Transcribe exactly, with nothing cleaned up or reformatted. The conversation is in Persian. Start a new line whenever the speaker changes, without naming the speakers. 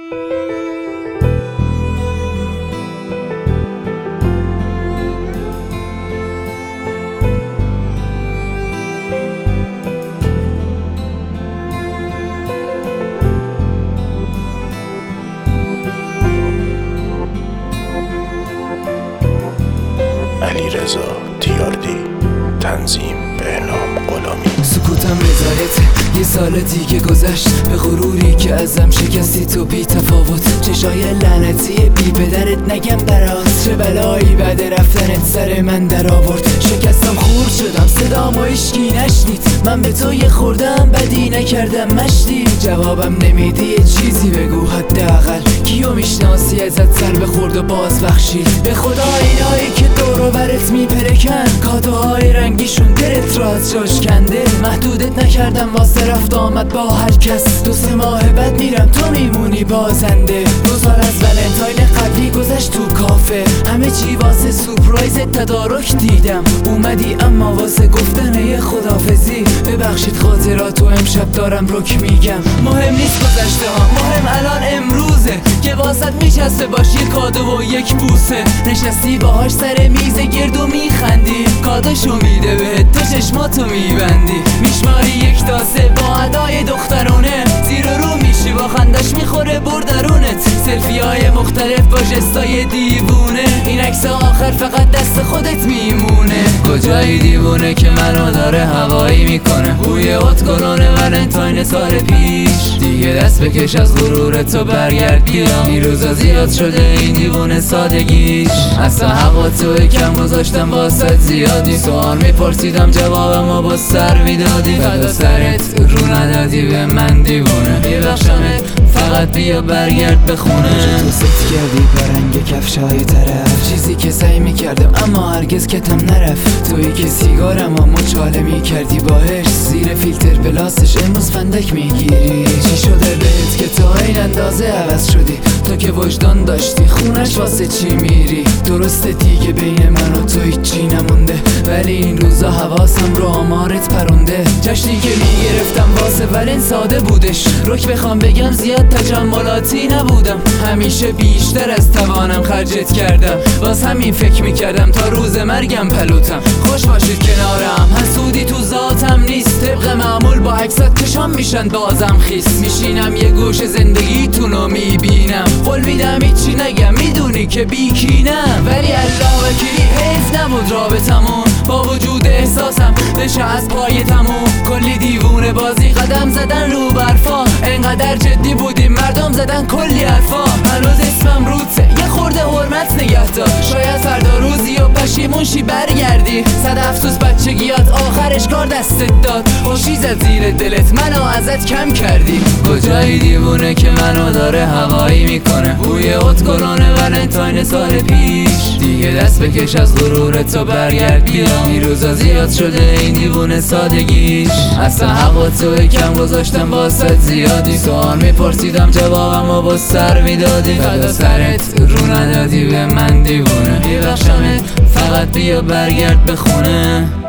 علیرضا تیاردی، تنظیم بهنام غلامی.
سکوتم رضایته، یه سال دیگه گذشت به غروری که ازم شکستی تو بی تفاوت. چشای لعنتی بی پدرت نگم برات، چه بلایی بعد رفتنت سر من در آورد. شکستم خورد شدم صدامو هیچکی نشنید، من به تو یه خوردم بدی نکردم مشتی. جوابم نمیدی یه چیزی بگو حداقل، کیو میشناسی ازت سر بخورد و باز بخشید. به خدا اینایی که دور و برت میپرکن، کادوهای رنگیشون دلت را از جاش کنده. محدودت نکردم واسه رفت آمد با هر کس، دو سه ماه بعد میرم تو میمونی بازنده. دو سال از ولنتاین قبلی گذشت تو کافه، همه چی واسه سورپرایز تدارک دیدم. اومدی اما واسه گفتن یه خدافزی، ببخشید خاطراتو امشب دارم رک میگم. مهم نیست گذشته ها، مهم الان امروزه که واسط میچسته باش یه کادو و یک بوسه. نشستی باهاش سر میز گرد و میخندی، کادوشو میده بهت تو چشماتو میبندی. میشماری یک تاسه با ادای دخترونه، زیر رو میشی با خندش میخوره بردرونت. سلفی های مختلف با جستای دیوونه، این عکس آخر فقط دست خودت میمونه. کجایی دیوونه که منو داره هوایی میکنه، بوی اتکلون ولنتاین سال پیش. دیگه دست بکش از غرور تو برگرد بیا، این روزا زیاد شده این دیوونه سادگیش. اصلا هوا تو کم گذاشتم واسه زیادی، سوال میپرسیدم جوابمو با سر میدادی. فدا سرت رو ندادی به من دیوونه، ببخشمت فقط بیا برگرد به خونه. تو ست کردی با رنگ کفشای طرف، چیزی که سعی میکردم اما هرگز کتم نرفت. تویی که سیگارم و مچاله میکردی باهش، زیر فیلتر پلاستش امروز فندک میگیری. چی شده بهت که تو این اندازه عوض شدی؟ تو که وجدان داشتی خونش واسه چی میری؟ درسته دیگه بین من و تو هیچی نمونده، ولی این روزا حواسم رو آمارت پرونده. جشنی که میگرفتم واسه ولن ساده بودش، رک بخوام بگم زیاد تجملاتی نبودم. همیشه بیشتر از توانم خرجت کردم، واس همین فکر میکردم تا روز مرگم پلوتم. خوش باشید کنارم، حسودی تو ذاتم نیست. طبق معمول با عکسات چشام میشن بازم خیس. میشینم یه گوش زندگیتونو میبینم، قول میدم هیچی نگم میدونی که بیکینم. ولی الله وکیلی حیف نبود رابطمون، با وجود احساسم بشه از پای تموم. کلی دیوونه بازی قدم زدن رو برفا، انقدر جدی بودیم مردم زدن کلی حرفا. هنوز اسمم روته یه خورده حرمت نگه دار، شاید فردا روزی و پشیمون شی برگردی. صد افسوس بچگیات آخرش کار دستت داد، خوشی زد زیر دلت منو ازت کم کردی. کجایی دیوونه که منو داره هوایی میکنه، بوی اتکلون ولنتاین سال پیش. دیگه دست بکش از غرور تو برگرد بیا، این روزا زیاد شده این دیوونه سادگیش. اصلا هوا تو کم گذاشتم واسه زیادی، سوال میپرسیدم جوابمو با سر میدادی. فدا سرت رو ندادی به من دیوونه، ببخشمت فقط بیا برگرد به خونه.